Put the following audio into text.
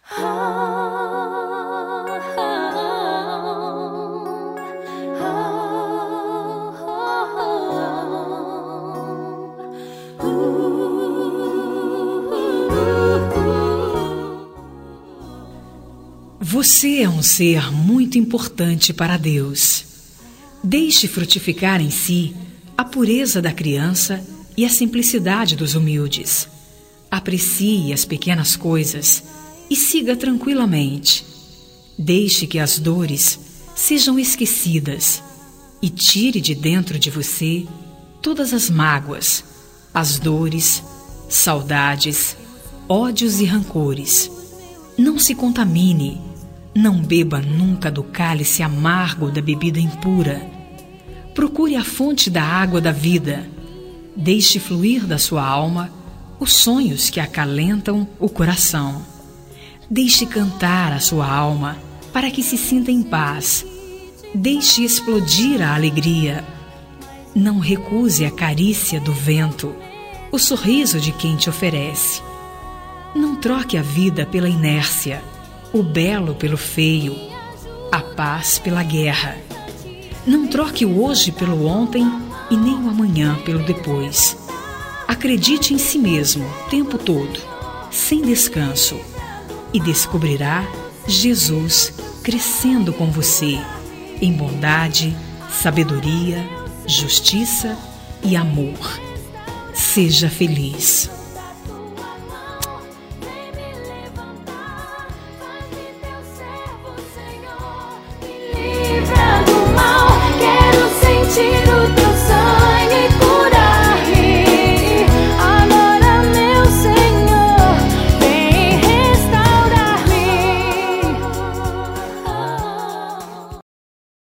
Você é um ser muito importante para Deus. Deixe frutificar em si a pureza da criança e a simplicidade dos humildes. Aprecie as pequenas coisas e siga tranquilamente. Deixe que as dores sejam esquecidas e tire de dentro de você todas as mágoas, as dores, saudades, ódios e rancores. Não se contamine. Não beba nunca do cálice amargo da bebida impura. Procure a fonte da água da vida. Deixe fluir da sua alma os sonhos que acalentam o coração. Deixe cantar a sua alma para que se sinta em paz. Deixe explodir a alegria. Não recuse a carícia do vento, o sorriso de quem te oferece. Não troque a vida pela inércia, o belo pelo feio, a paz pela guerra. Não troque o hoje pelo ontem e nem o amanhã pelo depois. Acredite em si mesmo o tempo todo, sem descanso, e descobrirá Jesus crescendo com você em bondade, sabedoria, justiça e amor. Seja feliz.